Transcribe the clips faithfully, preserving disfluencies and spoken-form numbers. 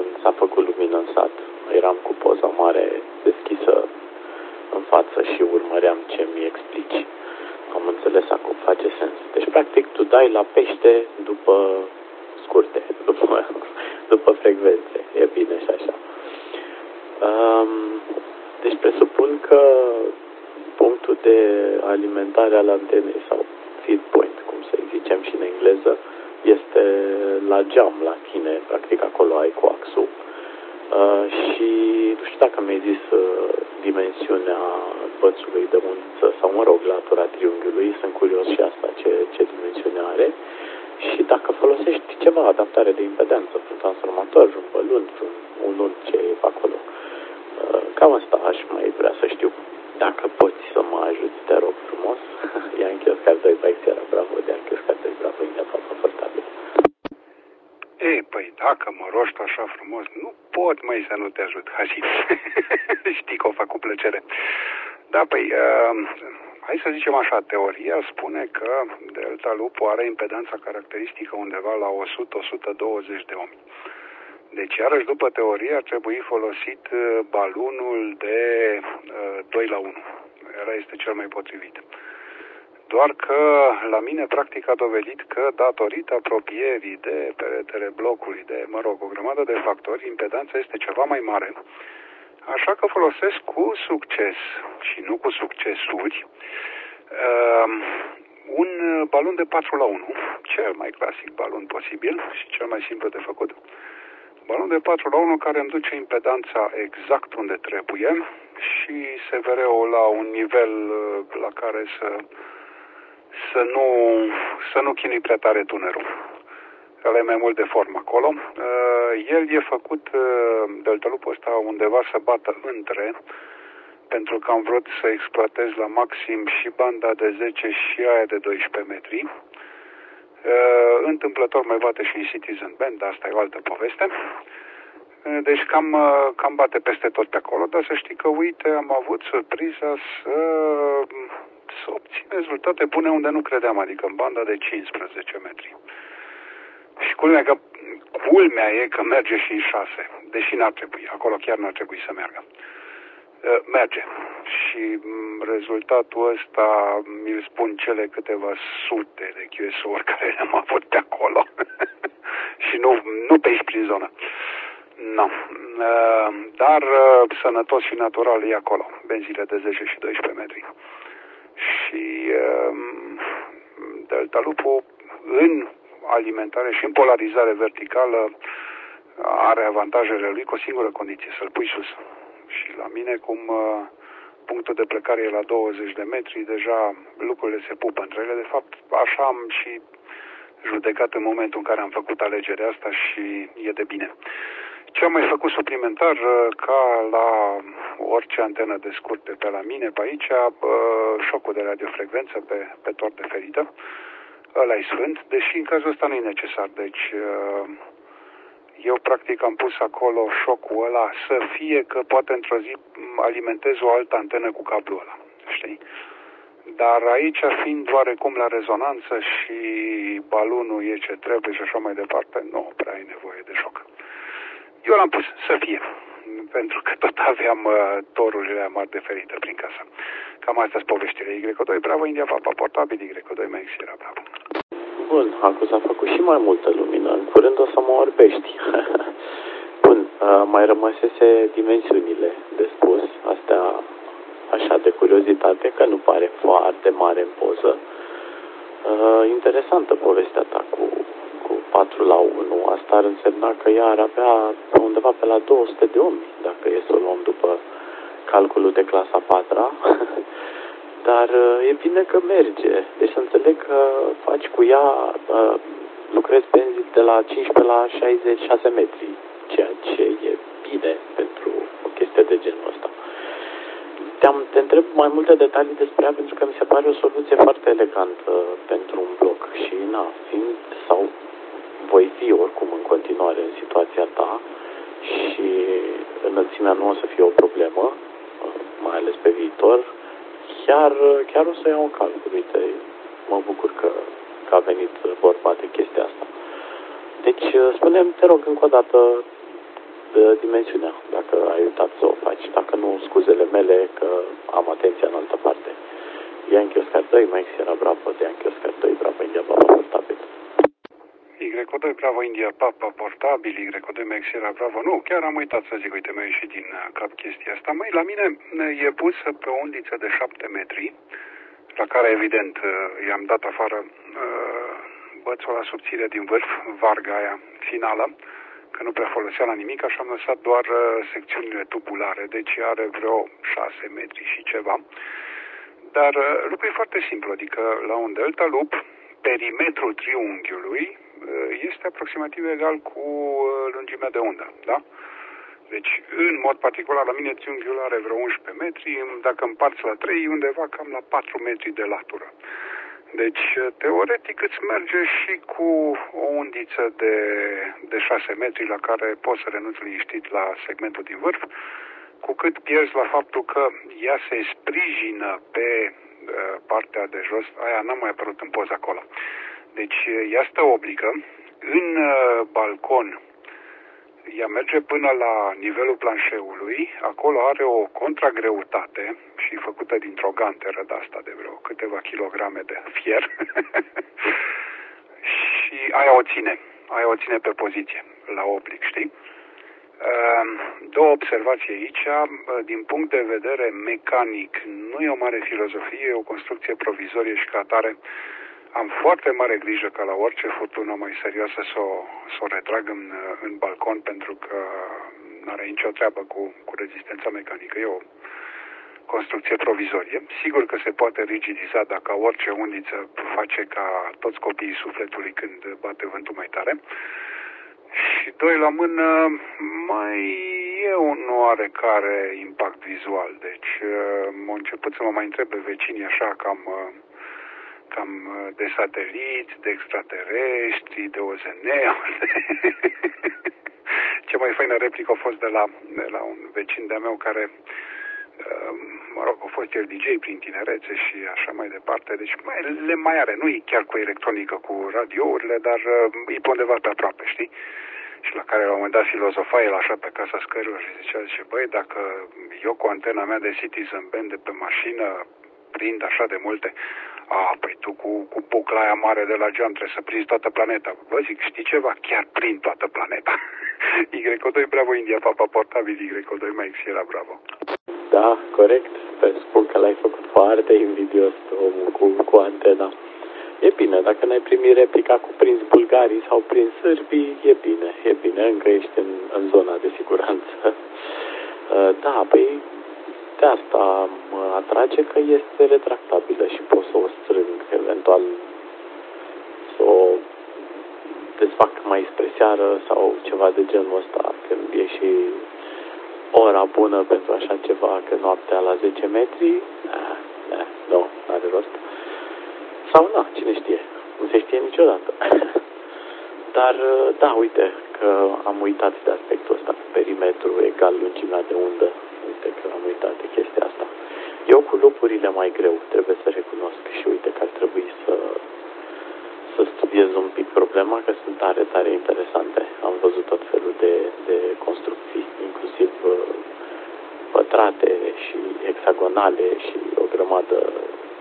când s-a făcut lumină în sat. Eram cu poza mare deschisă în față și urmăream ce mi explici. Am înțeles acum, face sens. Deci, practic, tu dai la pește după scurte, după, după frecvențe. E bine și așa. Um, deci, presupun că punctul de alimentare al antenei sau feed point, cum să zicem și în engleză, este la geam, la tine, practic acolo ai coaxul. Uh, și nu știu dacă mi-ai zis uh, dimensiunea bățului de mânuță sau, mă rog, latura triunghiului, sunt curios și asta, ce, ce dimensiune are. Și dacă folosești ceva, adaptare de impedanță, un transformator, un bălun, un unul ce e acolo. Uh, cam asta aș mai vrea să știu. Dacă poți să mă ajuți, te rog frumos. Ia închis că doi bike era bravo, de închis că doi bravo, e foarte confortabil. Ei, păi dacă mă roști așa frumos, nu pot, măi, să nu te ajut, Hașit. Știi că o fac cu plăcere. Da, păi, uh, hai să zicem așa, teoria spune că delta lupo are impedanța caracteristică undeva la o sută - o sută douăzeci de ohmi. Deci, iarăși, după teorie, ar trebui folosit balunul de uh, doi la unu. Ăla este cel mai potrivit. Doar că la mine, practic, a dovedit că, datorită apropierii de peretele blocului, de, mă rog, o grămadă de factori, impedanța este ceva mai mare. Așa că folosesc cu succes, și nu cu succesuri, uh, un balon de patru la unu, cel mai clasic balon posibil și cel mai simplu de făcut. Balon de patru la unu care îmi duce impedanța exact unde trebuie și S V R-ul la un nivel la care să, să, nu, să nu chinui prea tare tunerul. Ăla e mai mult de formă acolo. El e făcut, delta lupul ăsta, undeva să bată între, pentru că am vrut să exploatez la maxim și banda de zece și aia de doisprezece metri. Uh, întâmplător mai bate și în Citizen Band, dar asta e o altă poveste. Uh, deci cam, uh, cam bate peste tot pe acolo, dar să știi că, uite, am avut surpriza să, să obțin rezultate bune unde nu credeam, adică în banda de cincisprezece metri. Și culmea, că, culmea e că merge și în șase, deși n-ar trebui, acolo chiar n-ar trebui să meargă. Uh, merge. Și rezultatul ăsta mi-l spun cele câteva sute de Q S O-uri care le-am avut pe acolo. Și nu, nu pe aici prin zonă. No. Uh, dar uh, sănătos și natural e acolo. Benzile de zece și doisprezece metri. Și uh, delta lupul în alimentare și în polarizare verticală are avantajele lui cu o singură condiție, să-l pui sus. Și la mine, cum uh, punctul de plecare e la douăzeci de metri, deja lucrurile se pupă între ele. De fapt, așa am și judecat în momentul în care am făcut alegerea asta și e de bine. Ce am mai făcut suplimentar, uh, ca la orice antenă de scurte pe la mine, pe aici, uh, șocul de radiofrecvență pe, pe tor de ferită. Ăla-i sfânt, deși în cazul ăsta nu e necesar. Deci... Uh, Eu, practic, am pus acolo șocul ăla să fie că poate într-o zi alimentez o altă antenă cu cablul ăla, știi? Dar aici, fiind oarecum la rezonanță și balonul e ce trebuie și așa mai departe, nu prea ai nevoie de șoc. Eu l-am pus să fie, pentru că tot aveam uh, torurile mari de ferită prin casă. Cam astea sunt poveștile. Y doi, bravo, India, Papa, portabil, Y doi, Max, era bravo. Bun, acum s-a făcut și mai multă lumină. În curând o să mă orbești. Bun, uh, mai rămăsese dimensiunile de spus. Astea așa de curiozitate, că nu pare foarte mare în poză. Uh, interesantă povestea ta cu, cu patru la unu. Asta ar însemna că ea ar avea undeva pe la două sute de ohmi, dacă e să o luăm după calculul de clasa a patra. Dar e bine că merge. Deci să înțeleg că faci cu ea, lucrezi benzi de la cincisprezece la șaizeci și șase metri, ceea ce e bine pentru o chestie de genul ăsta. Te-am, te întreb mai multe detalii despre ea, pentru că mi se pare o soluție foarte elegantă pentru un bloc. Și, na, fiind sau voi fi oricum în continuare în situația ta și înălțimea nu o să fie o problemă, mai ales pe viitor, Chiar, chiar o să iau în calcul. Uite, mă bucur că, că a venit vorba de chestia asta. Deci, spune-mi, te rog, încă o dată, de dimensiunea, dacă ai uitat să o faci. Dacă nu, scuzele mele că am atenția în altă parte. Yankee Oscar doi, Mike Sierra Bravo, de Yankee Oscar doi, Bravo India Papa portabil. Y doi Bravo India Papa portabil, Y doi Mike Sierra Bravo. Nu, chiar am uitat să zic, uite, mi-a ieșit din cap chestia asta. Măi, la mine e pusă pe o undiță de șapte metri, la care, evident, i-am dat afară bățul la subțire din vârf, varga aia finală, că nu prea folosea la nimic, așa am lăsat doar secțiunile tubulare, deci are vreo șase metri și ceva. Dar lucrul e foarte simplu, adică la un delta loop, perimetrul triunghiului este aproximativ egal cu lungimea de undă, da? Deci, în mod particular, la mine triunghiul are vreo unsprezece metri, dacă împarți la trei, undeva cam la patru metri de latură. Deci, teoretic, îți merge și cu o undiță de, de șase metri la care poți să renunți liniștit la segmentul din vârf, cu cât pierzi la faptul că ea se sprijină pe uh, partea de jos, aia n-a mai apărut în poza acolo. Deci, ea stă oblică, în uh, balcon, ea merge până la nivelul planșeului, acolo are o contragreutate și făcută dintr-o ganteră de asta de vreo câteva kilograme de fier și aia o ține, aia o ține pe poziție, la oblic, știi? Două observații aici, din punct de vedere mecanic, nu e o mare filozofie, e o construcție provizorie și ca atare am foarte mare grijă ca la orice furtună mai serioasă să o, să o retrag în, în balcon, pentru că nu are nicio treabă cu, cu rezistența mecanică. E o construcție provizorie. Sigur că se poate rigidiza dacă orice undiță face ca toți copiii sufletului când bate vântul mai tare. Și doi la mână, mai e un oarecare impact vizual. Deci am început să mă mai întreb pe vecinii așa cam... cam de sateliți, de extraterestri, de O Z N-uri. Cea mai faină replică a fost de la, de la un vecin de-a meu care, mă rog, a fost el D J prin tinerețe și așa mai departe. Deci mai, le mai are, nu e chiar cu electronică, cu radiourile, dar e pe undeva pe aproape, știi? Și la care la un moment dat filozofa el așa pe casa scărilor și zicea, zice, băi, dacă eu cu antena mea de Citizen Band de pe mașină prind așa de multe, a, păi tu cu, cu bucla aia mare de la geam trebuie să prinzi toată planeta. Vă zic, știi ceva? Chiar prind toată planeta. Y doi Bravo India Papa portabil, Y doi Mike Sierra Bravo. Da, corect. Te spun că l-ai făcut foarte invidios omul cu, cu antena. E bine, dacă n-ai primit replica cu prins bulgarii sau prins sârbii, e bine, e bine, încă ești în, în zona de siguranță. Da, păi de asta mă atrage că este retractabilă și pot să o strâng, eventual să o desfac mai spre seară sau ceva de genul ăsta, când e și ora bună pentru așa ceva, că noaptea la zece metri, nah, nah, nu, n-are rost. Sau na, cine știe, nu se știe niciodată. Dar, da, uite, că am uitat de aspectul ăsta, perimetru egal lungimea de undă. Uite că am uitat de chestia asta. Eu cu lupurile mai greu, trebuie să recunosc și uite că ar trebui să, să studiez un pic problema, că sunt tare, tare interesante. Am văzut tot felul de, de construcții, inclusiv pătrate și hexagonale și o grămadă.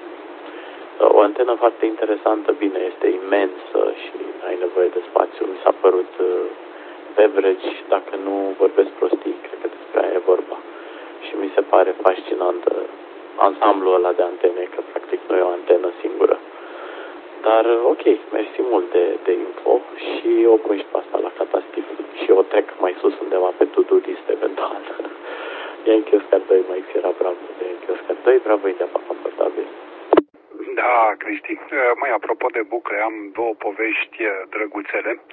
O antenă foarte interesantă, bine, este imensă și ai nevoie de spațiu. Mi s-a părut beverage, dacă nu vorbesc prostii, cred că despre aia e vorba. Și mi se pare fascinant ansamblul ăla de antene, că practic nu e o antenă singură. Dar ok, mersi mult de, de info și o pun și pe asta la catastif și o trec mai sus undeva pe to-do list eventual. Yankee Oscar doi, Mike Sierra Bravo, de Yankee Oscar doi, Bravo India Papa portabil. Da, Cristi, mai apropo de bucle, am două povești drăguțele.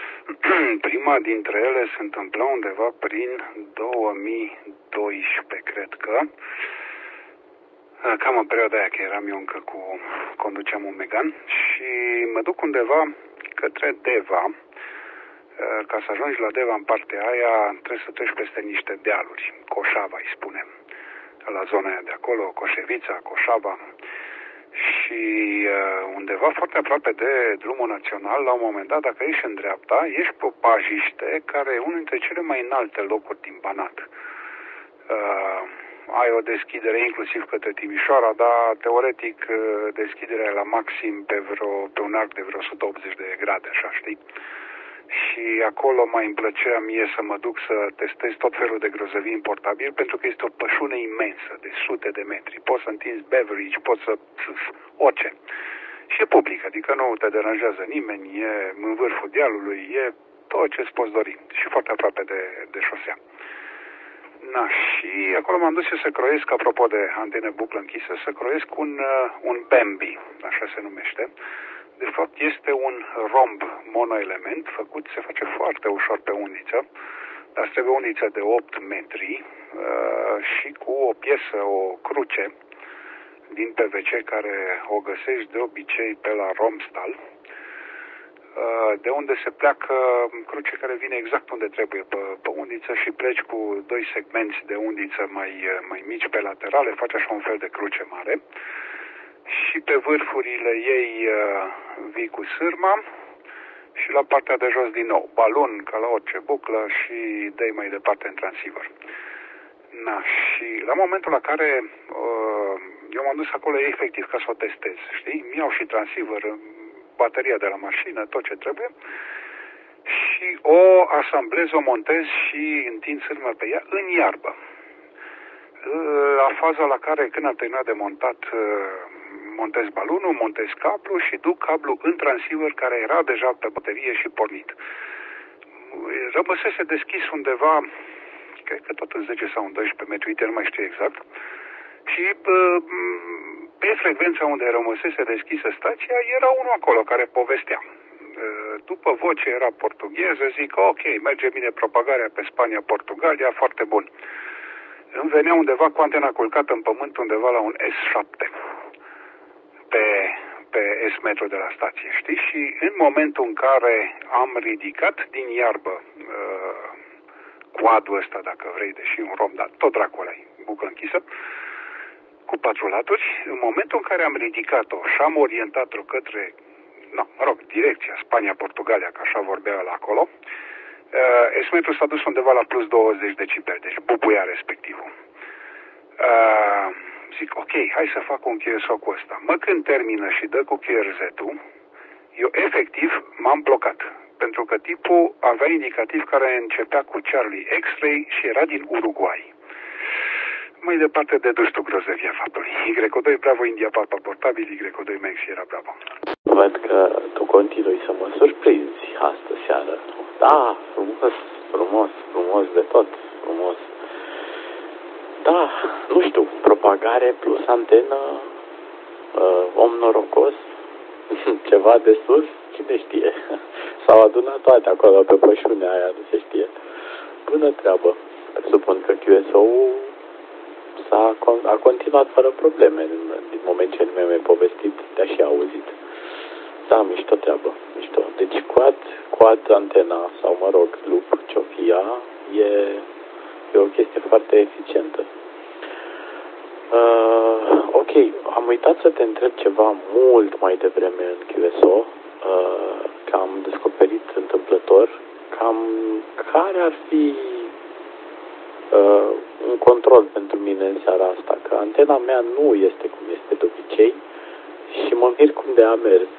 Prima dintre ele se întâmplă undeva prin două mii doisprezece, cred că. Cam în perioada aia, că eram eu încă cu, conduceam un Megane și mă duc undeva către Deva. Ca să ajungi la Deva în partea aia, trebuie să treci peste niște dealuri, Coșava îi spunem, la zona aia de acolo, Coșevița, Coșava. Și uh, undeva foarte aproape de drumul național, la un moment dat, dacă ești în dreapta, ești pe o pajiște care e unul dintre cele mai înalte locuri din Banat. Uh, ai o deschidere inclusiv către Timișoara, dar teoretic deschiderea e la maxim pe, vreo, pe un arc de vreo o sută optzeci de grade, așa, știi? Și acolo mai îmi plăcea mie să mă duc să testez tot felul de grozăvii importabili, pentru că este o pășune imensă, de sute de metri. Poți să întinzi beverage, poți să... orice. Și e public, adică nu te deranjează nimeni, e în vârful dealului, e tot ce îți poți dori. Și foarte aproape de, de șosea. Na, și acolo m-am dus să croiesc, apropo de antene buclă închisă, să croiesc un, un Bambi, așa se numește. De fapt, este un romb monoelement, făcut, se face foarte ușor pe undiță, dar trebuie undiță de opt metri uh, și cu o piesă, o cruce din P V C care o găsești de obicei pe la Romstal, uh, de unde se pleacă cruce care vine exact unde trebuie pe, pe undiță și pleci cu doi segmenți de undiță mai, mai mici pe laterale, faci așa un fel de cruce mare. Și pe vârfurile ei uh, vii cu sârma și la partea de jos din nou balon, ca la orice buclă, și dai mai departe în transceiver. Na, și la momentul la care uh, eu m-am dus acolo efectiv ca să o testez, știi? Mi iau și transceiver, bateria de la mașină, tot ce trebuie și o asamblez, o montez și întind sârma pe ea în iarbă. La faza la care, când am terminat de montat, montez balonul, montez cablu și duc cablu în transceiver care era deja pe baterie și pornit. Rămăsese deschis undeva, cred că tot în zece sau în doisprezece metri, uite, nu mai știu exact, și pe frecvența unde rămăsese deschisă stația, era unul acolo care povestea. După voce era portugheză, zic, ok, merge bine propagarea pe Spania-Portugalia, foarte bun. Îmi venea undeva cu antena culcată în pământ, undeva la un S șapte, pe, pe S-metru de la stație, știi? Și în momentul în care am ridicat din iarbă uh, quadul ăsta, dacă vrei, deși un rom, dar tot dracul ăla, buclă închisă, cu patru laturi, în momentul în care am ridicat-o și am orientat-o către, no, mă rog, direcția Spania-Portugalia, că așa vorbea la acolo, Uh, S-metrul s-a dus undeva la plus douăzeci decibeli, deci bubuia respectivul. Uh, zic, ok, hai să fac un Q S O cu ăsta. Mă, când termină și dă cu Q R Z-ul, eu efectiv m-am blocat, pentru că tipul avea indicativ care începea cu Charlie X-Ray și era din Uruguay. Mai departe de dus tu grozăvia faptului. Y O doi Bravo India Papa portabil, Y O doi Max era Bravo. Văd că tu continui să mă surprinzi astă seară. Da, frumos, frumos, frumos de tot, frumos. Da, nu știu, propagare plus antenă, uh, om norocos, ceva de sus, cine știe. S-au adunat toate acolo pe pășunea aia, nu se știe. Bună treabă. Presupun că Q S O-ul s-a, a continuat fără probleme din moment ce nu mi-ai povestit, te-a și auzit. Da, mișto treabă, mișto. Deci quad, quad antena sau, mă rog, loop, ce-o fi ea, e, e o chestie foarte eficientă. Uh, ok, am uitat să te întreb ceva mult mai devreme în Q S O, uh, că am descoperit întâmplător, cam care ar fi uh, un control pentru mine în seara asta, că antena mea nu este cum este de obicei și mă mir cum de a mers.